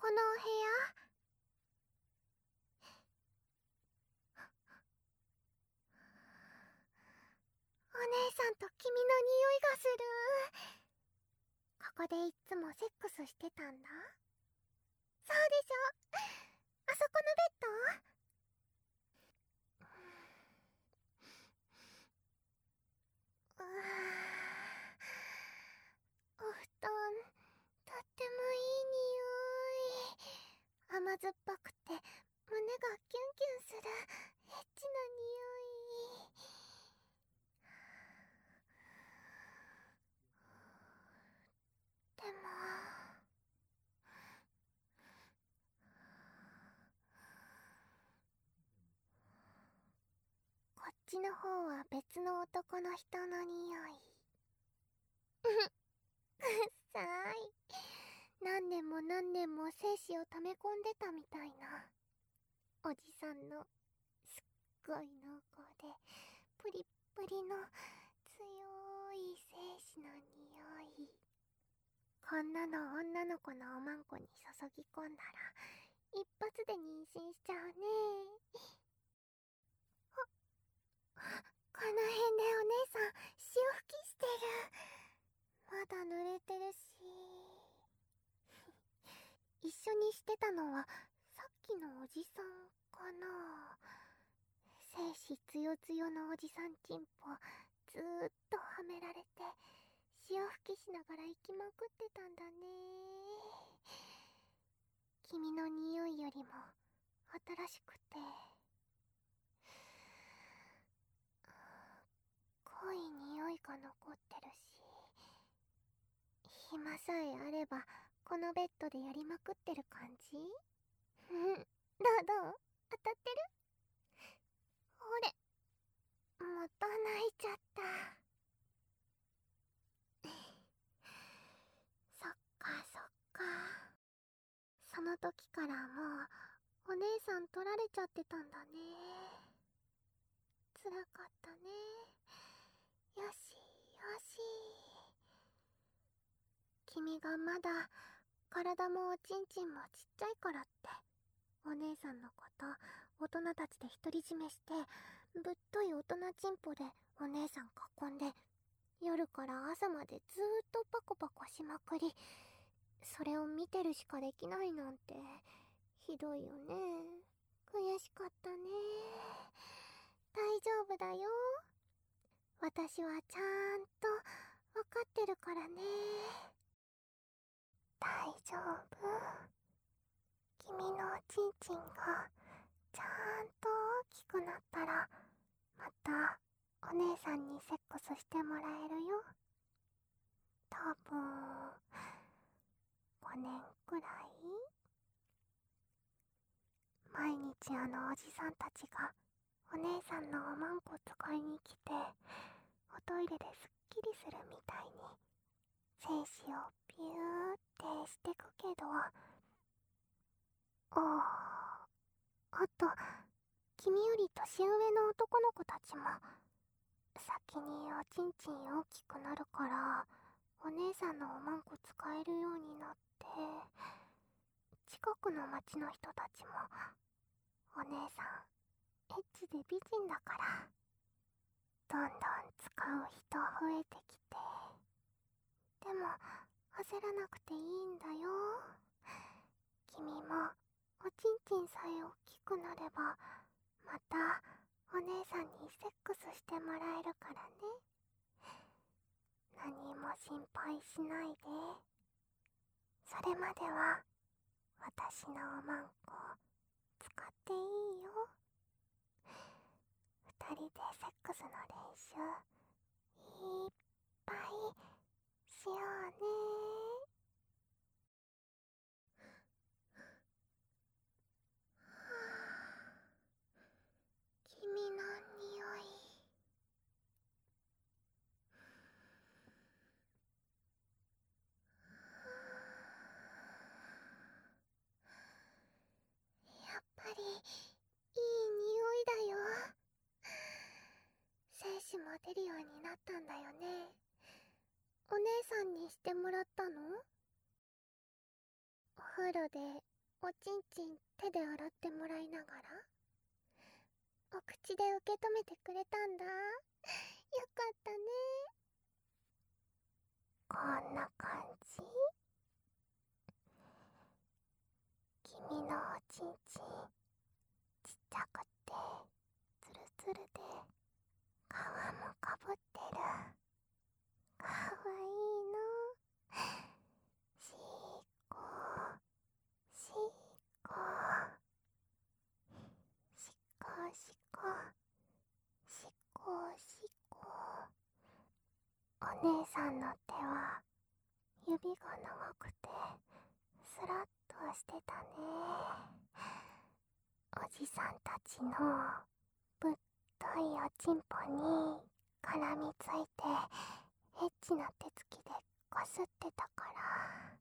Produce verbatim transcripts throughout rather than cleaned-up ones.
このお部屋？お姉さんと君の匂いがする。ここでいっつもセックスしてたんだ。そうでしょ？あそこのベッド？うわー、お布団とってもいい匂い。甘酸っぱくて胸がキュンキュンするエッチな匂い。でもこっちの方は別の男の人の匂い。くっさい。何年も何年も精子を溜め込んでたみたいな。おじさんのすっごい濃厚でプリップリの強い精子の匂い。こんなの女の子のおまんこに注ぎ込んだら一発で妊娠しちゃうね。この辺でお姉さん潮吹きしてる。まだ濡れてるし。一緒にしてたのはさっきのおじさんかな。精子つよつよのおじさんチンポずーっとはめられて潮吹きしながら息まくってたんだね。君の匂いよりも新しくて濃い匂いが残ってるし、暇さえあればこのベッドでやりまくってる感じ。うん、どうどう？当たってる？ほれ、また泣いちゃった。そっかそっか。その時からもうお姉さん取られちゃってたんだね。つらかったね。よしよし。君がまだ体もおちんちんもちっちゃいからってお姉さんのこと大人たちで独り占めして、ぶっとい大人チンポでお姉さん囲んで夜から朝までずーっとパコパコしまくり、それを見てるしかできないなんてひどいよね。悔しかったね。大丈夫だよ。私はちゃんとわかってるからね。大丈夫。君のおちんちんがちゃんと大きくなったらまたお姉さんにセックスしてもらえるよ。多分ごねんくらい。毎日あのおじさんたちがお姉さんのおまんこ使いに来ておトイレですっきりするみたいに精子をピューってしてくけど、ああと君より年上の男の子たちも先におちんちん大きくなるからお姉さんのおまんこ使えるようになって、近くの町の人たちもお姉さんエッチで美人だからどんどん使う人増えてきて。でも焦らなくていいんだよ。君もおちんちんさえ大きくなればまたお姉さんにセックスしてもらえるからね。何も心配しないで。それまでは私のおまんこ使っていいよ。二人でセックスの練習いっぱいしようね。君の匂い。やっぱりいい匂いだよ。精子も出るようになったんだよね。お姉さんにしてもらったの？お風呂でおちんちん手で洗ってもらいながらお口で受け止めてくれたんだ。よかったね。こんな感じ。君のおちんちんちっちゃくてツルツルで皮もかぶってる。かわいいの。しっこしっこしっこしっこしっこしっこ。お姉さんの手は指が長くてスラッとしてたね。おじさんたちのぶっといおちんぽに絡みついてエッチな手つきでこすってたから、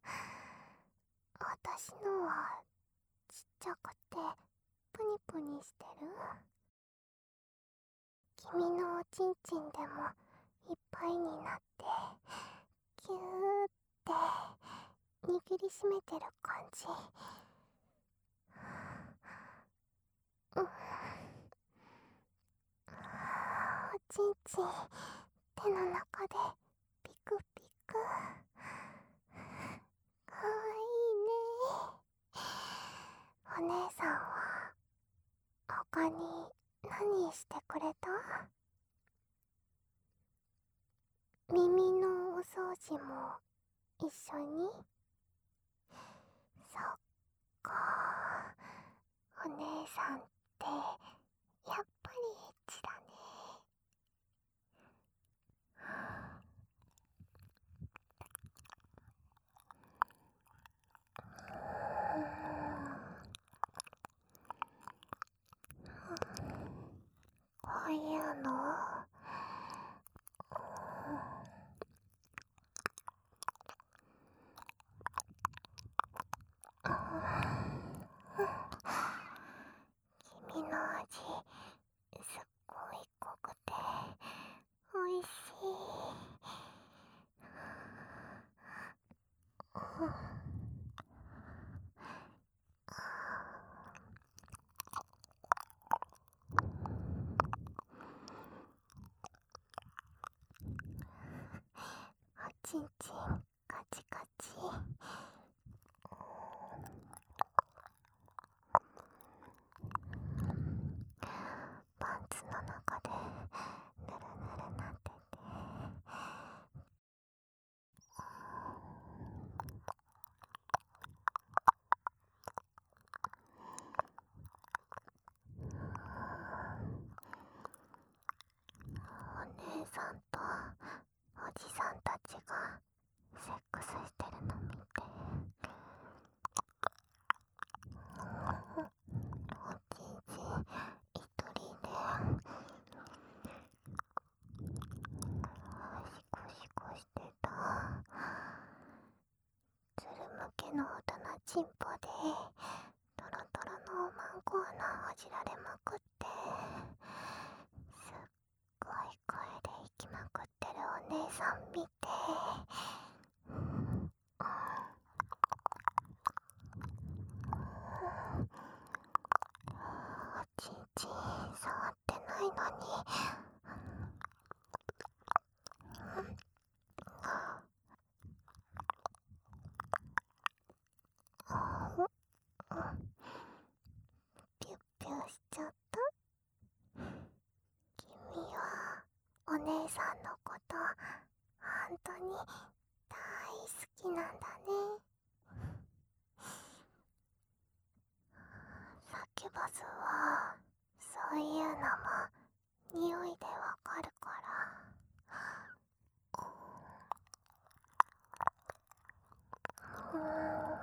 私のはちっちゃくてプニプニしてる。君のおちんちんでもいっぱいになってキューって握りしめてる感じ。うん、おちんちん手の中でピクピク。かわいいね。お姉さんは他に何してくれた？耳のお掃除も一緒に？そっか、お姉さんってやっぱりエッチだね。こういうの君の味すっごい濃くておいしい。おちんちんカチカチ。パンツの中でぬるぬるなってて、お姉さんとおじさんたちがセックスしてるの見て、おちんちん一人でシコシコしてた。つるむけの大人ちんぽでトロトロのマンコーナーほじられまくって、すっごい声で息まくってるお姉さん見て、おちんちん触ってないのにピュッピュしちゃった。君はお姉さんのこと本当に大好きなんだね。サキュバスはそういうのも匂いでわかるから。うーん、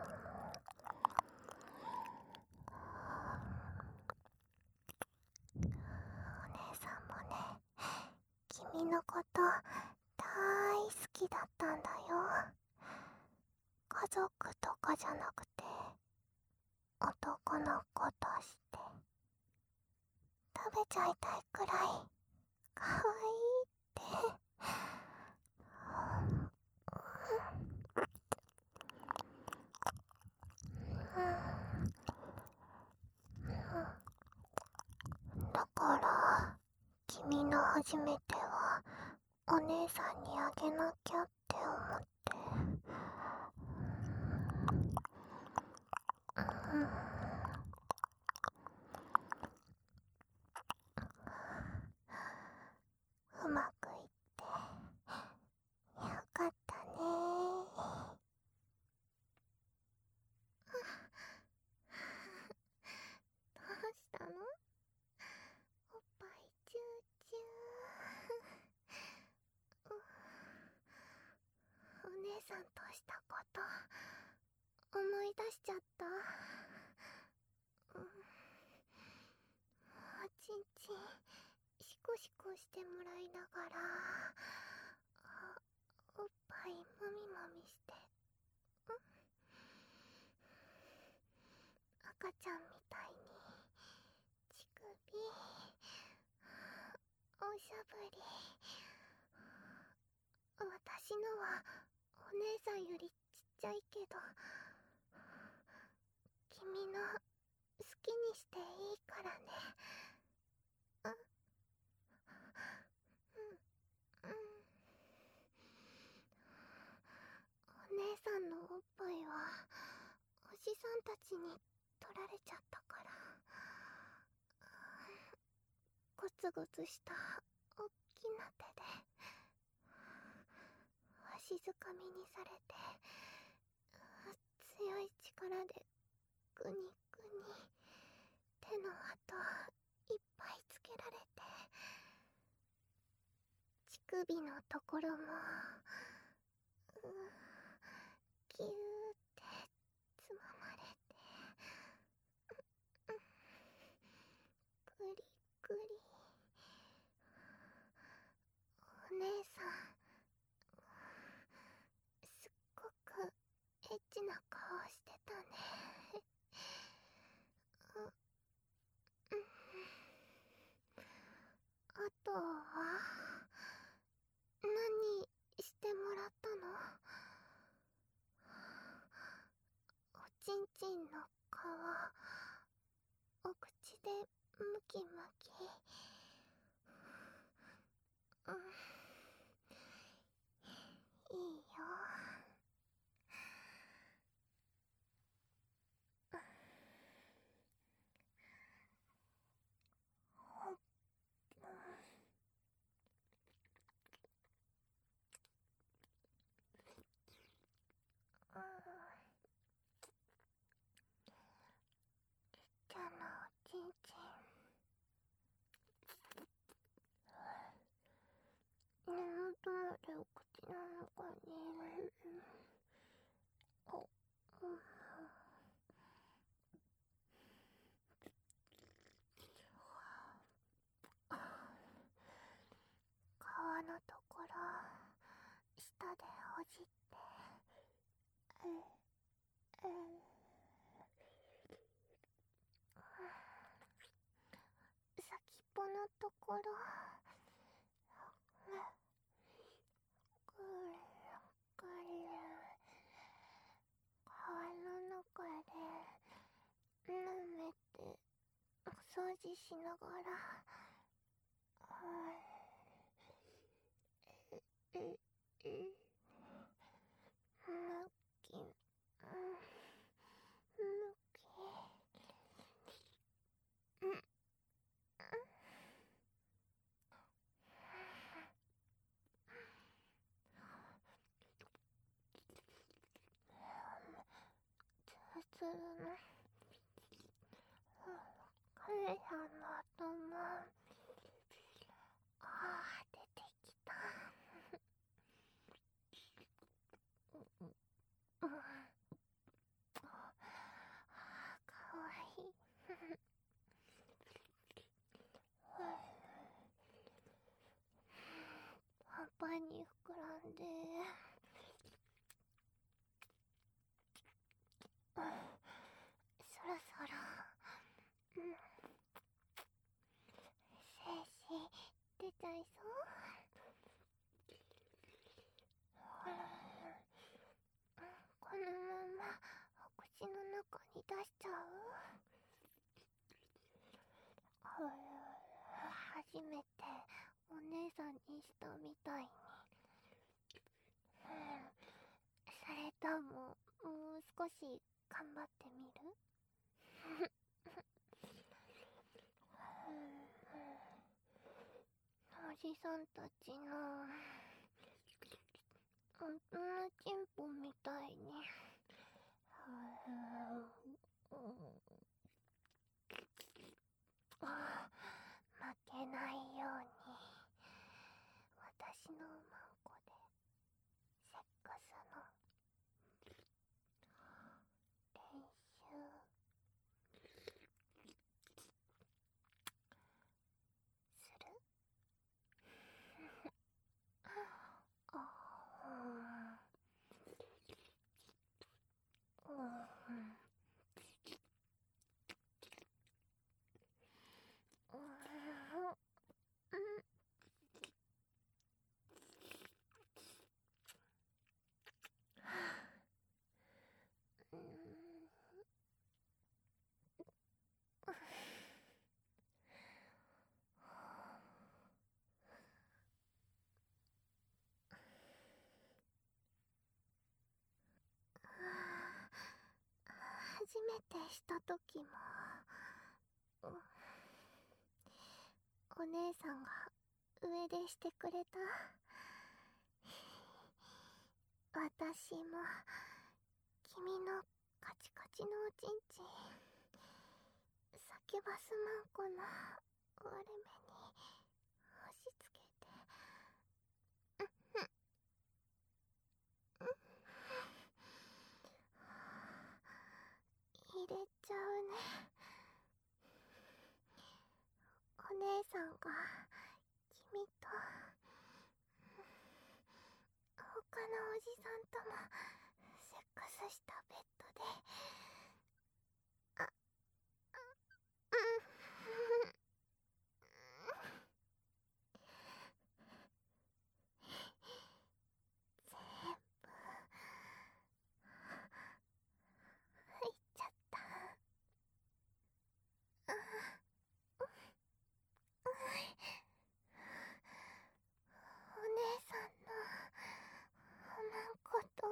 お姉さんもね、君のこと大好きだったんだよ。家族とかじゃなくて男の子として食べちゃいたいくらいかわいいって。うん、 君の初めてはお姉さんにあげなきゃって思って。うん、うまくいってよかったねー。どうしたの？おっぱいチューチュー。お姉さんとしたこと思い出しちゃった。うん、おちんちんシコシコしてもらいながらおっぱいもみもみして、うん、赤ちゃんみたいに乳首おしゃぶり。私のはお姉さんよりちっちゃいけど、君の好きにしていいからね。うん、うん、うん。お姉さんのおっぱいはおじさんたちに取られちゃったから、ゴツゴツしたおっきな手でわしづかみにされて、強い力でグニグニ手の跡いっぱいつけられて、乳首のところも、うぎゅーってつままれて、グリグリ。お姉さんすっごくエッチな顔してたね。う、うん。あとは何してもらったの？おちんちんの皮お口でムキムキ。うん、いいよ。うん、ちゃんのおちんちん根元までお口の中に入れる。お、うん、皮のところ舌でほじって、うん、うん、先っぽのところ、うん、ぐるぐる皮の中で舐めてお掃除しながら、うん、うん、うん、むき、うん、むき、うん、うん、つるつるのカメさんの頭、あー出てきた。うん、うん、あーかわいい。パンパンに膨らんで、うん、そろそろ、うん、精子出ちゃいそう。うん、このままお口の中に出しちゃう？うん、初めてタももう少し頑張ってみる？おじさんたちの本当のチンポみたいに負けないように私のマンコでセックスの練習する？あーうん初めてした時もお姉さんが上でしてくれた。私も君のカチカチのおちんちんサキュバスマンコの割れ目に押し付けて入れちゃうね。お姉さんが君と他のおじさんともセックスしたベッドであうん全部入っちゃった。お姉さんのおまんこと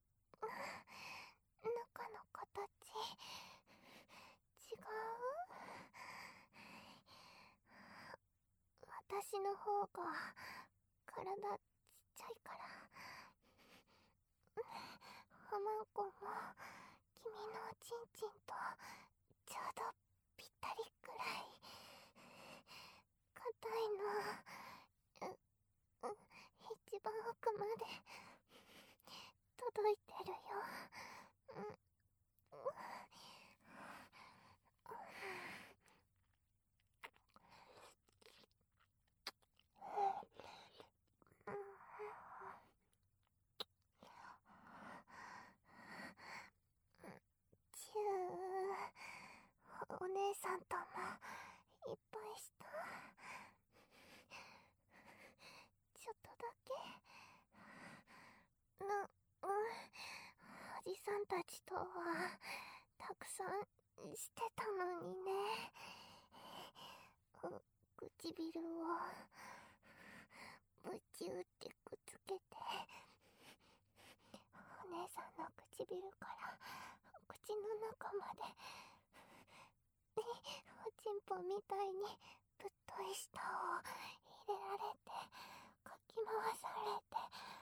中の形違う？私の方が体ちっちゃいからおまんこも君のおちんちんとちょうどぴったりくらい硬いの。う、う、一番奥まで届いてるよ。うん、うん、チュー、お姉さんともいっぱいした？ちょっとだけ？な、うん、おじさんたちとはたくさんしてたのにね。う、唇をブチューってくっつけてお姉さんの唇から口の中までおちんぽみたいにぶっとい舌を入れられてかき回されて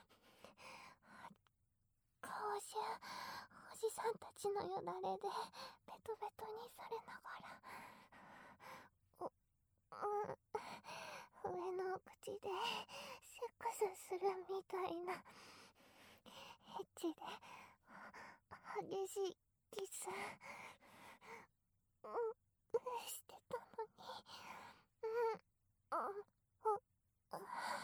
顔中おじさんたちのよだれでベトベトにされながらう、うん、上の口でセックスするみたいなエッチで激しいキス、うん、してたのに、うん、うん、お、お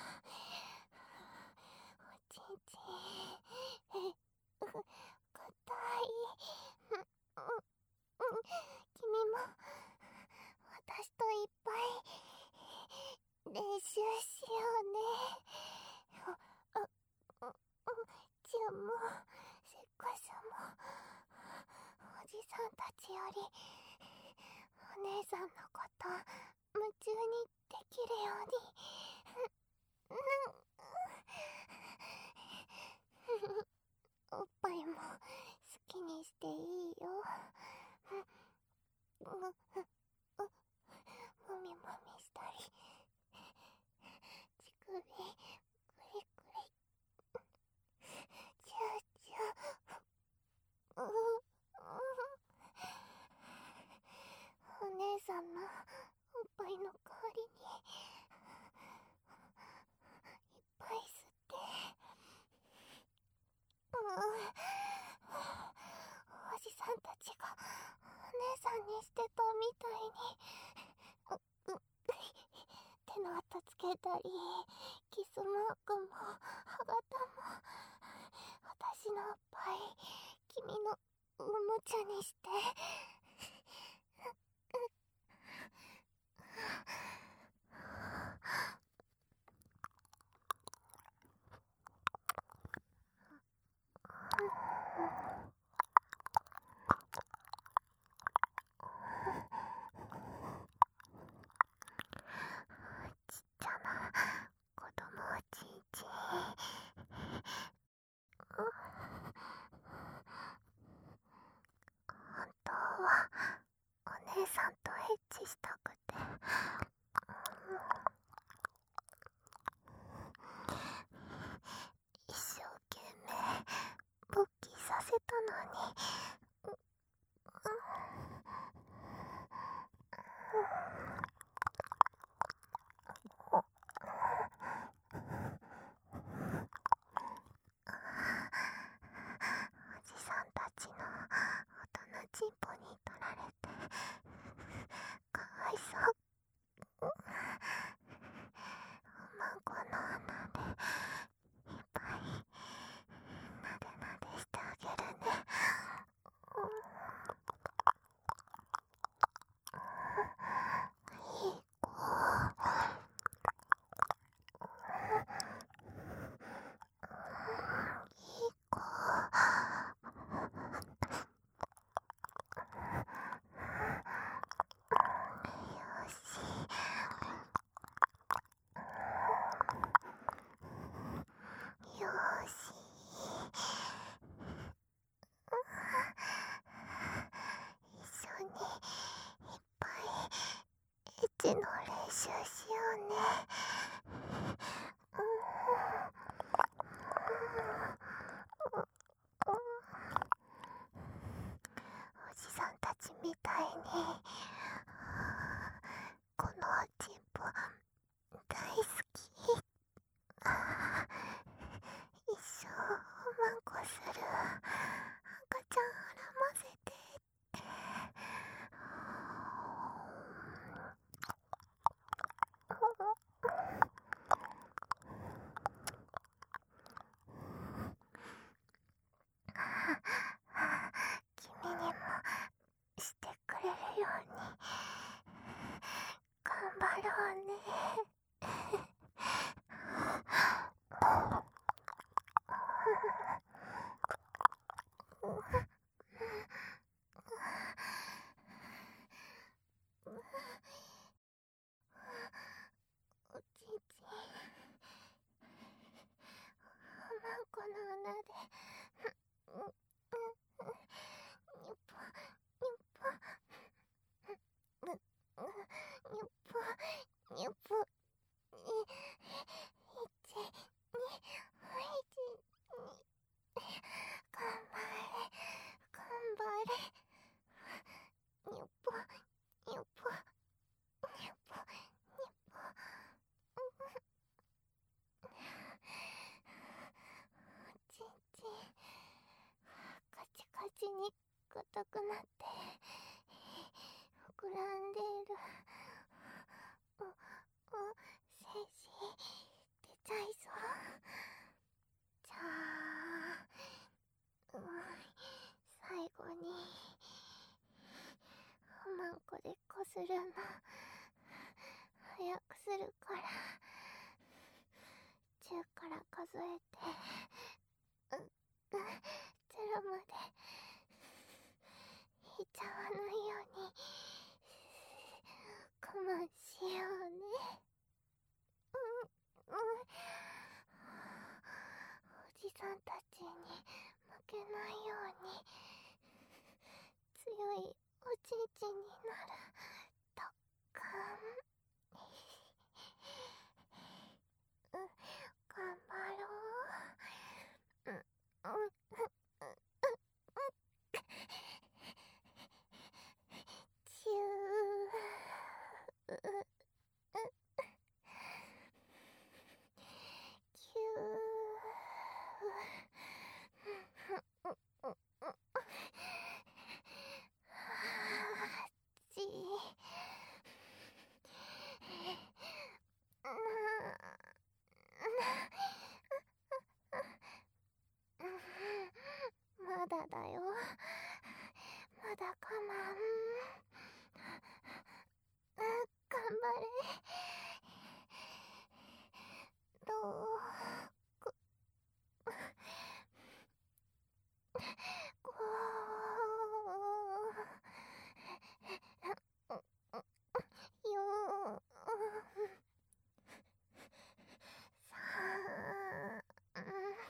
ちんちん、え、う、硬い、うん、うん、君も私といっぱい練習しようね。あ、あ、チューもセックスもおじさんたちよりお姉さんのこと夢中にできるように、うん、うん、 おっぱいも好きにしていいよ。もみもみしたり、ちくり、くりくり、チューチュー、ううお姉さんのおっぱいの代わりにいっぱい吸って、うん、おじさんたちがお姉さんにしてたみたいに、うう手の跡つけたり、キスマークも歯型も私のおっぱい君のおもちゃにして、ちっちゃな子供おちんちん、本当はお姉さんとエッチしたくて、一生懸命勃起させたのに、おじさんたちの音のチンポに取られてかわいそう。おまんこの穴でいっぱいなでなでしてあげるね。いい子。いい子。よし。よし。一緒にいっぱいエッチの練習しようね。おじさんたちみたいにこのおちんぽ大好き。一生おまんこする。赤ちゃん絡ませてって。君にもしてくれるように頑張ろうね。おちんちん、おまんこの穴でにゅぽにゅぽにゅぽにゅぽいちにほいちに頑張れ頑張れにゅぽにゅぽにゅぽにゅぽおちんちんカチカチに硬くなって膨らんでる。おお精子出ちゃいそう。じゃあ、うん、最後におまんこでこするの早くするからじゅうから数えてううゼロまで引いちゃわないように我慢しようね。うんうん。おじさんたちに負ちんちんになるとっくん。うん、頑張ろう。うん、うん、うん、チュー、う、う、キュー、う、う、う、う、はち、な、まだだよ。まだ我慢。頑張れ。どうこ、こう、よー、さあ、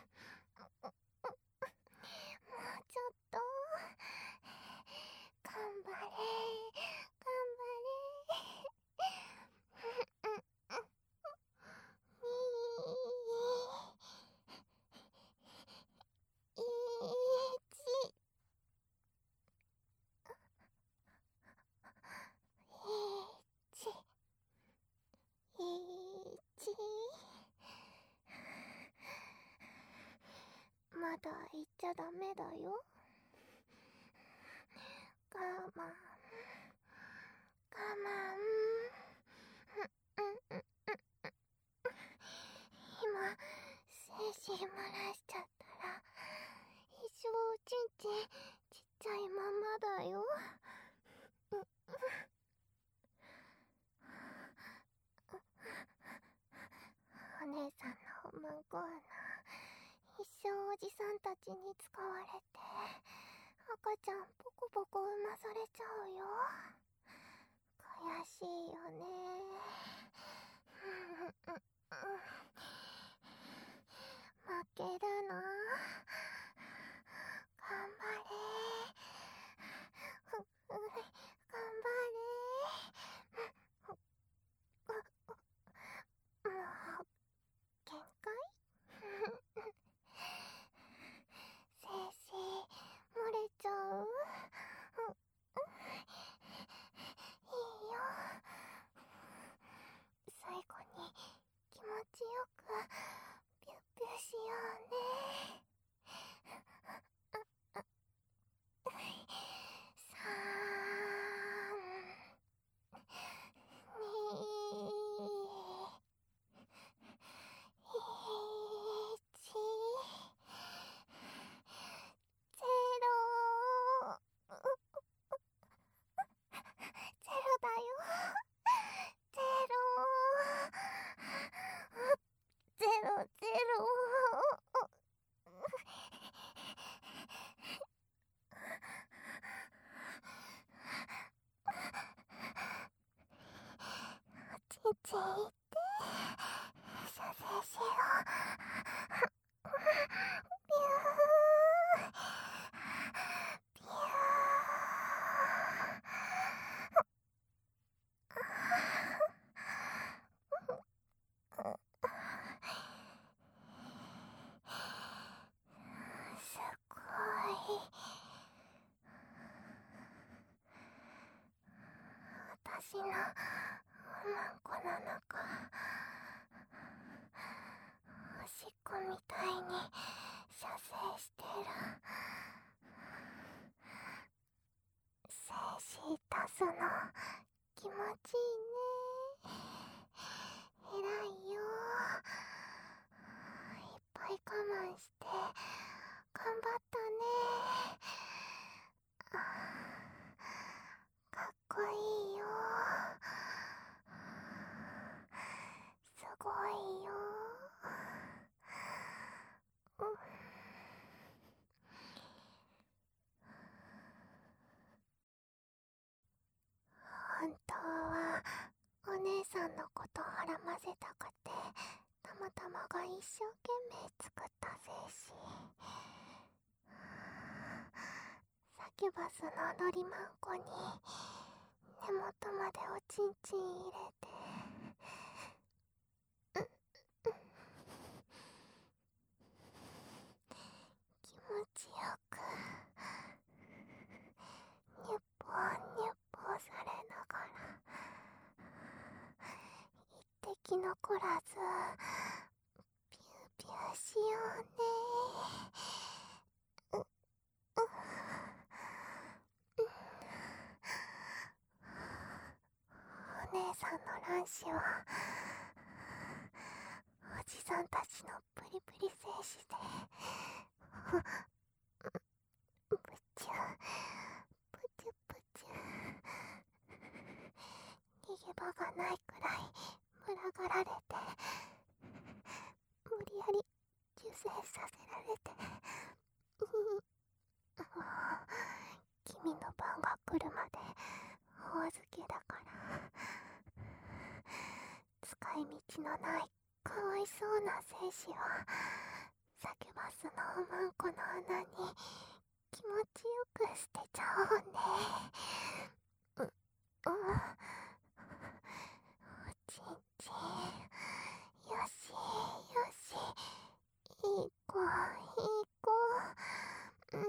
もうちょっと。頑張れ、頑張れ。に、いち、いち、いち。まだ言っちゃダメだよ。我慢、我慢。今、精子漏らしちゃったら、一生おちんちんちっちゃいままだよ。お姉さんのおまんこはな、一生おじさんたちに使われて、赤ちゃんポコポコ産まされちゃうよ。悔しいよね。負けるな。頑張れ。頑張れ。もう限界。精子漏れちゃう。いいよ。最後に気持ちよくピュッピュしようね。さん、に、いち、ゼロ。ゼロだよ。ゼロ。ゼロ、ゼロ。おちんちん行って、射精しよう。ピュー、ピュー。すごい。私のおまんこの中、おしっこみたいに射精してる。精子出すの気持ちいいね。偉いよ。いっぱい我慢して頑張ったね。かっこいいよ。すごいよ。うん、本当はお姉さんのことはらませたくて、たまたまが一生懸命作った精子。 キュバスのロリマンコに根元までおちんちん入れて、気持ちよくニュッポーニュッポーされながら一滴残らずピューピューしようね。う、う、お姉さんの卵子はおじさんたちのプリプリ精子でプチュプチュプチュ逃げ場がないくらい群がられて、無理やり受精させられて、君の番が来るまでお預けだから、使い道のないかわいそうな精子はサキュバスのおまんこの穴に気持ちよく捨てちゃおうね。う、うん、おちんちん、よしよし、いい子いい子、うん、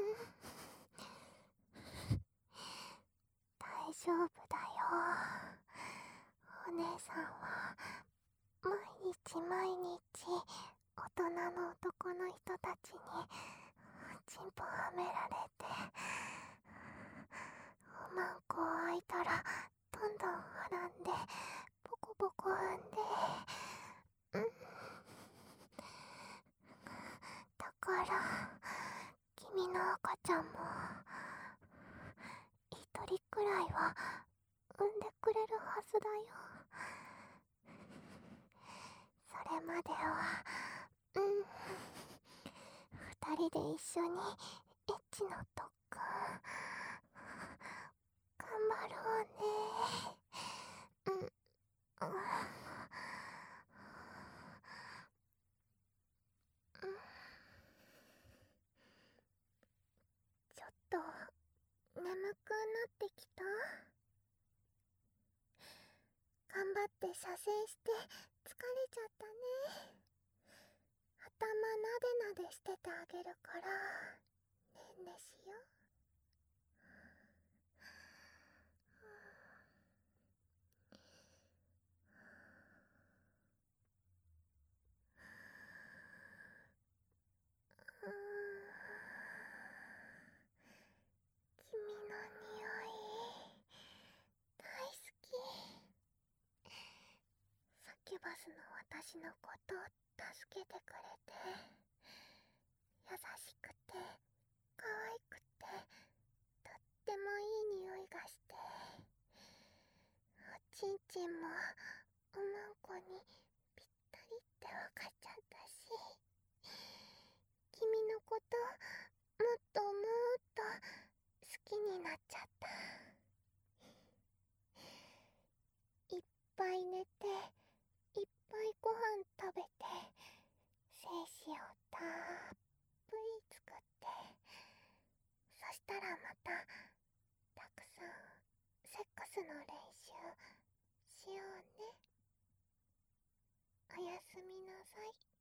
大丈夫だよ。お姉さんは毎日毎日大人の男の人たちにチンポはめられて、おまんこ開いたらどんどんはらんでポコポコ産んで、うん、だから君の赤ちゃんも一人くらいは産んでくれるはずだよ。それまでは、うん、二人で一緒にエッチの特訓頑張ろうね。うん、うん、ちょっと眠くなってきた？頑張って射精して疲れちゃったね。頭なでなでしててあげるからねんねしよう。うーん、君の匂い大好き。サキュバスの私のことを助けてくれて、優しくて可愛くてとってもいい匂いがして、おちんちんもおまんこにぴったりってわかっちゃったし、君のこともっともっと好きになっちゃった。いっぱい寝ていっぱいご飯食べて精子をたっぷり作って、そしたらまたたくさんセックスの練習しようね。おやすみなさい。